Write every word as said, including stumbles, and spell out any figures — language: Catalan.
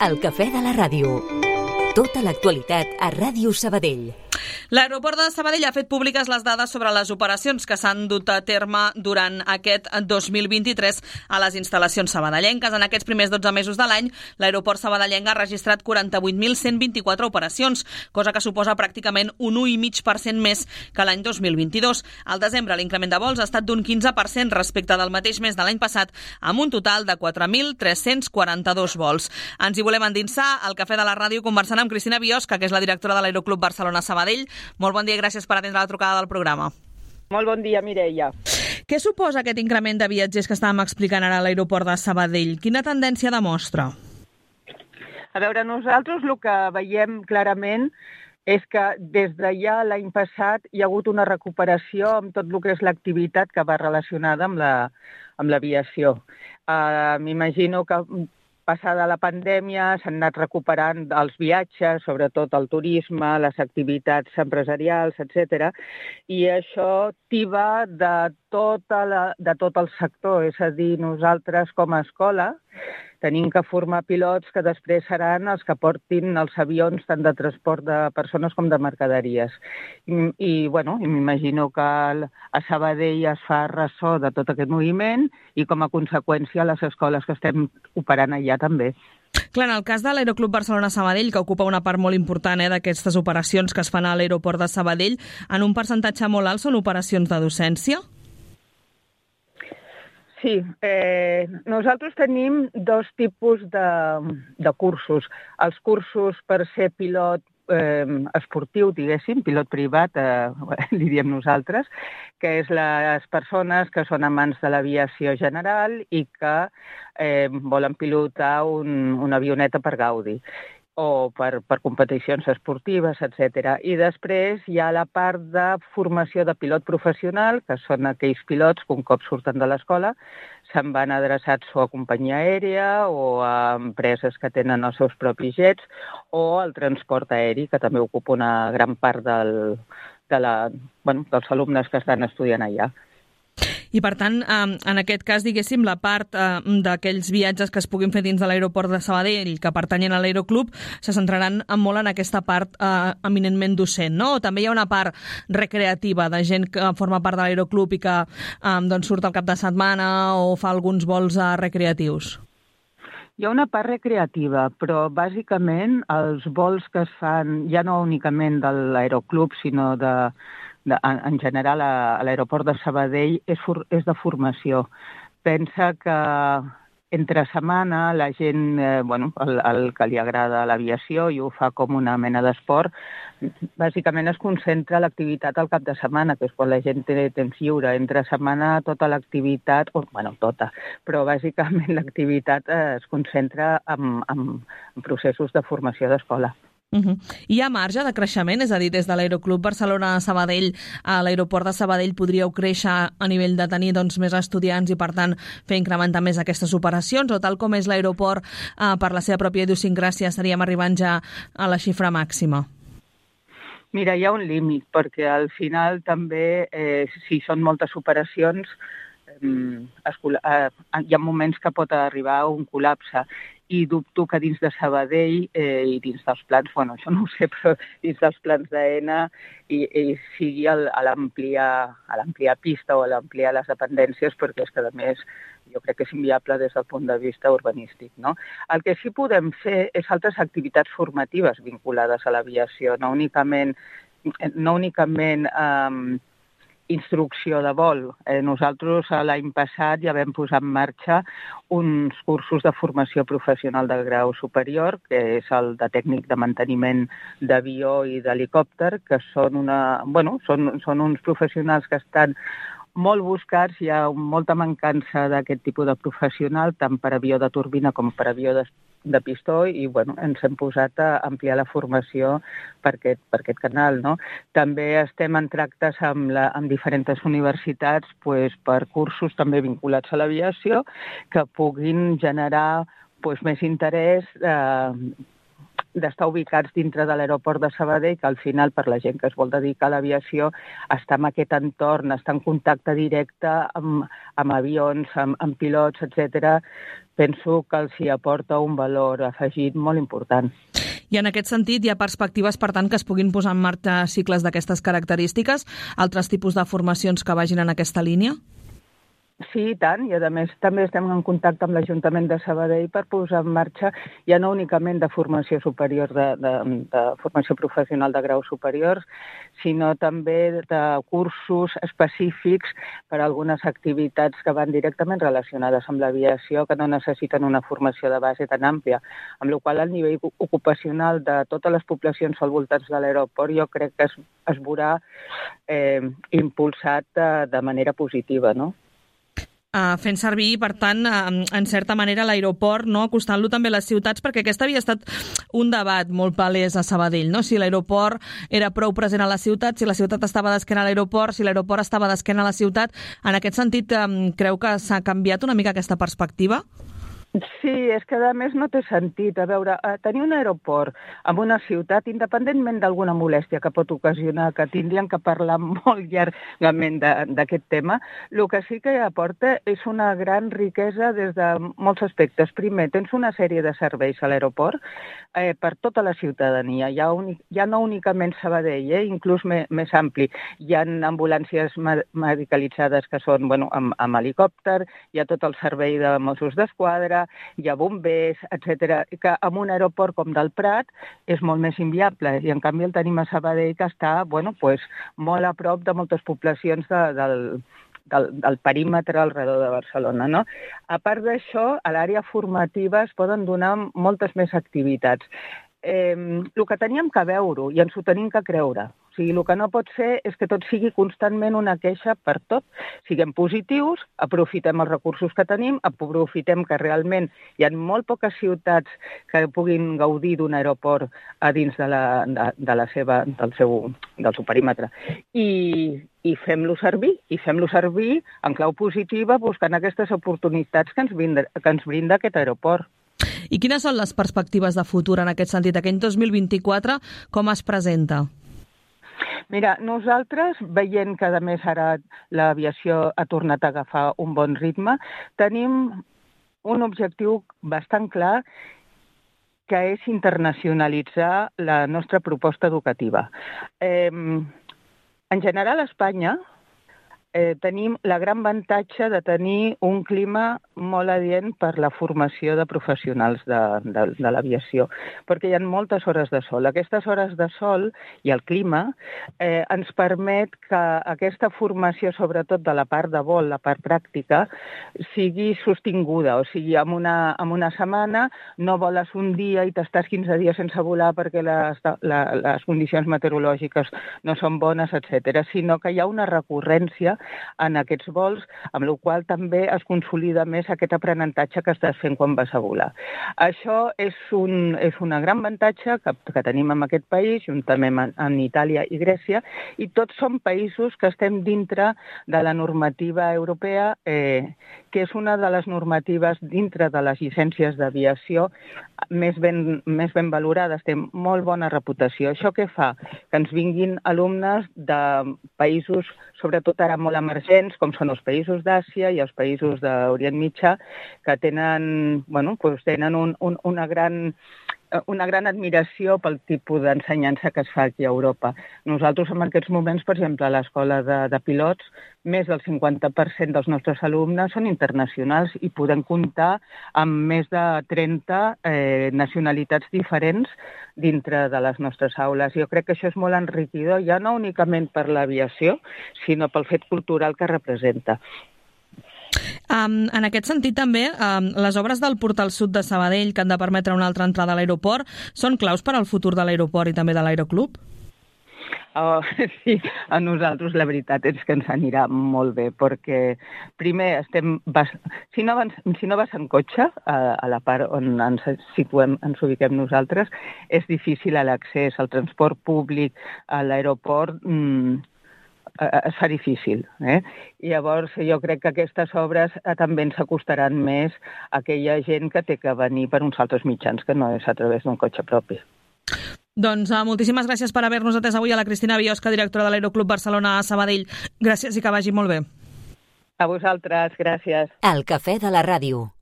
El cafè de la ràdio. Tota l'actualitat a Ràdio Sabadell. L'aeroport de Sabadell ha fet públiques les dades sobre les operacions que s'han dut a terme durant aquest dos mil vint-i-tres a les instal·lacions sabadellenques. En aquests primers dotze mesos de l'any, l'aeroport sabadellenc ha registrat quaranta-vuit mil cent vint-i-quatre operacions, cosa que suposa pràcticament un u coma cinc per cent més que l'any dos mil vint-i-dos. Al desembre, l'increment de vols ha estat d'un quinze per cent respecte del mateix mes de l'any passat, amb un total de quatre mil tres-cents quaranta-dos vols. Ens hi volem endinsar al Cafè de la Ràdio conversant amb Cristina Biosca, que és la directora de l'Aeroclub Barcelona Sabadell. Molt bon dia i gràcies per atendre la trucada del programa. Molt bon dia, Mireia. Què suposa aquest increment de viatgers que estàvem explicant ara a l'aeroport de Sabadell? Quina tendència demostra? A veure, nosaltres el que veiem clarament és que des de ja l'any passat hi ha hagut una recuperació amb tot el que és l'activitat que va relacionada amb la, amb l'aviació. Uh, M'imagino que passada la pandèmia s'han anat recuperant els viatges, sobretot el turisme, les activitats empresarials, etcètera, i això tiba de, tota la, de tot el sector. És a dir, nosaltres com a escola tenim que formar pilots que després seran els que portin els avions tant de transport de persones com de mercaderies. I, i bueno, m'imagino que a Sabadell es fa ressò de tot aquest moviment i com a conseqüència les escoles que estem operant allà també. Clar, en el cas de l'Aeroclub Barcelona Sabadell, que ocupa una part molt important eh, d'aquestes operacions que es fan a l'aeroport de Sabadell, en un percentatge molt alt són operacions de docència? Sí, eh, nosaltres tenim dos tipus de, de cursos. Els cursos per ser pilot eh, esportiu, diguéssim, pilot privat, eh, li diem nosaltres, que és les persones que són amants de l'aviació general i que eh, volen pilotar un, una avioneta per gaudi o per, per competicions esportives, etcètera. I després hi ha la part de formació de pilot professional, que són aquells pilots que un cop surten de l'escola se'n van adreçats o a companyia aèria o a empreses que tenen els seus propis jets o al transport aeri, que també ocupa una gran part del, de la, bueno, dels alumnes que estan estudiant allà. I, per tant, en aquest cas, diguéssim, la part d'aquells viatges que es puguin fer dins de l'aeroport de Sabadell que pertanyen a l'aeroclub se centraran molt en aquesta part eh, eminentment docent, no? O també hi ha una part recreativa de gent que forma part de l'aeroclub i que eh, doncs surt al cap de setmana o fa alguns vols eh, recreatius? Hi ha una part recreativa, però bàsicament els vols que es fan ja no únicament de l'aeroclub, sinó de De, en, en general a, a l'aeroport de Sabadell és, for, és de formació. Pensa que entre setmana la gent, eh, bueno, el, el que li agrada l'aviació i ho fa com una mena d'esport, bàsicament es concentra l'activitat al cap de setmana, que és quan la gent té temps lliure. Entre setmana tota l'activitat, o, bueno, tota, però bàsicament l'activitat eh, es concentra en, en, en processos de formació d'escola. Uh-huh. Hi ha marge de creixement? És a dir, des de l'Aeroclub Barcelona-Sabadell a l'aeroport de Sabadell podríeu créixer a nivell de tenir doncs, més estudiants i, per tant, fer incrementar més aquestes operacions? O tal com és l'aeroport, eh, per la seva pròpia idiosincràsia, estaríem arribant ja a la xifra màxima? Mira, hi ha un límit, perquè al final també, eh, si són moltes operacions, eh, eh, hi ha moments que pot arribar a un col·lapse. I dubto que dins de Sabadell eh, i dins dels plans, bueno, això no ho sé, però dins dels plans d'AENA i, i sigui el, a l'ampliar a l'ampliar pista o a l'ampliar les dependències, perquè és que, a més, jo crec que és inviable des del punt de vista urbanístic, no? El que sí podem fer és altres activitats formatives vinculades a l'aviació, no únicament, no únicament eh, instrucció de vol. Eh, nosaltres l'any passat ja vam posar en marxa uns cursos de formació professional de grau superior, que és el de tècnic de manteniment d'avió i d'helicòpter, que són, una, bueno, són, són uns professionals que estan molt buscats, hi ha molta mancança d'aquest tipus de professional, tant per avió de turbina com per avió de de pistó i bueno, ens hem posat a ampliar la formació per aquest, per aquest canal. No? També estem en tractes amb, la, amb diferents universitats pues, per cursos també vinculats a l'aviació que puguin generar pues, més interès eh, d'estar ubicats dintre de l'aeroport de Sabadell, que al final, per la gent que es vol dedicar a l'aviació, està en aquest entorn, està en contacte directe amb, amb avions, amb, amb pilots, etcètera. penso que els hi aporta un valor afegit molt important. I en aquest sentit hi ha perspectives, per tant, que es puguin posar en marxa cicles d'aquestes característiques, altres tipus de formacions que vagin en aquesta línia? Sí, i tant, i a més també estem en contacte amb l'Ajuntament de Sabadell per posar en marxa ja no únicament de formació superior, de, de, de formació professional de graus superiors, sinó també de cursos específics per a algunes activitats que van directament relacionades amb l'aviació, que no necessiten una formació de base tan àmplia, amb la qual cosa el nivell ocupacional de totes les poblacions al voltant de l'aeroport jo crec que es, es veurà eh, impulsat de, de manera positiva, no? Uh, fent servir, per tant, uh, en certa manera l'aeroport, no? Acostant-lo també a les ciutats, perquè aquest havia estat un debat molt palès a Sabadell, no? Si l'aeroport era prou present a la ciutat, si la ciutat estava d'esquena a l'aeroport, si l'aeroport estava d'esquena a la ciutat. En aquest sentit, um, creu que s'ha canviat una mica aquesta perspectiva? Sí, és que a més no té sentit. A veure, tenir un aeroport en una ciutat, independentment d'alguna molèstia que pot ocasionar, que tindrien que parlar molt llargament d'aquest tema, el que sí que aporta és una gran riquesa des de molts aspectes. Primer, tens una sèrie de serveis a l'aeroport eh, per tota la ciutadania. Ja, uni, ja no únicament Sabadell, eh, inclús me, més ampli. Hi ha ambulàncies medicalitzades que són bueno, amb, amb helicòpter, hi ha tot el servei de Mossos d'Esquadra, hi ha bombers, etcètera, que en un aeroport com del Prat és molt més inviable, i en canvi el tenim a Sabadell, que està bueno, pues, molt a prop de moltes poblacions de, del, del, del perímetre al redor de Barcelona. No? A part d'això, a l'àrea formativa es poden donar moltes més activitats. Eh, el que teníem que veure i ens ho tenim que creure. O sigui, el que no pot ser és que tot sigui constantment una queixa per tot. Siguem positius, aprofitem els recursos que tenim, aprofitem que realment hi ha molt poques ciutats que puguin gaudir d'un aeroport a dins de la, de, de la seva, del, seu, del seu perímetre. I, i fem-lo servir, i fem-lo servir en clau positiva buscant aquestes oportunitats que ens brinda, que ens brinda aquest aeroport. I quines són les perspectives de futur en aquest sentit? Aquest dos mil vint-i-quatre com es presenta? Mira, nosaltres, veient que a més ara l'aviació ha tornat a agafar un bon ritme, tenim un objectiu bastant clar, que és internacionalitzar la nostra proposta educativa. Eh, en general, a Espanya, Eh, tenim la gran avantatge de tenir un clima molt adient per la formació de professionals de, de, de l'aviació, perquè hi ha moltes hores de sol. Aquestes hores de sol i el clima eh, ens permet que aquesta formació, sobretot de la part de vol, la part pràctica, sigui sostinguda. O sigui, en una, en una setmana no voles un dia i t'estàs quinze dies sense volar perquè les, la, les condicions meteorològiques no són bones, etcètera, sinó que hi ha una recurrència en aquests vols, amb la qual també es consolida més aquest aprenentatge que estàs fent quan vas a volar. Això és, un, és una gran avantatge que, que tenim en aquest país, juntament en, en Itàlia i Grècia, i tots són països que estem dintre de la normativa europea, eh, que és una de les normatives dintre de les llicències d'aviació més ben, més ben valorades, té molt bona reputació. Això què fa? Que ens vinguin alumnes de països, sobretot ara molt emergents, com són els països d'Àsia i els països d'Orient Mitjà, que tenen, bueno, pues tenen un, un, una gran una gran admiració pel tipus d'ensenyança que es fa aquí a Europa. Nosaltres en aquests moments, per exemple, a l'escola de, de pilots, més del cinquanta per cent dels nostres alumnes són internacionals i podem comptar amb més de trenta eh, nacionalitats diferents dintre de les nostres aules. Jo crec que això és molt enriquidor, ja no únicament per l'aviació, sinó pel fet cultural que representa. Um, en aquest sentit també, um, les obres del Portal Sud de Sabadell, que han de permetre una altra entrada a l'aeroport, són claus per al futur de l'aeroport i també de l'aeroclub? Oh, sí, a nosaltres la veritat és que ens anirà molt bé, perquè primer estem... Bas... Si, no vas, si no vas en cotxe, a, a la part on ens situem, ens ubiquem nosaltres, és difícil l'accés al transport públic, a l'aeroport... Mmm, es fa difícil. Eh? I llavors jo crec que aquestes obres també ens acostaran més a aquella gent que té que venir per uns altres mitjans, que no és a través d'un cotxe propi. Doncs uh, moltíssimes gràcies per haver-nos atès avui a la Cristina Biosca, directora de l'Aeroclub Barcelona a Sabadell. Gràcies i que vagi molt bé. A vosaltres, gràcies. El cafè de la ràdio.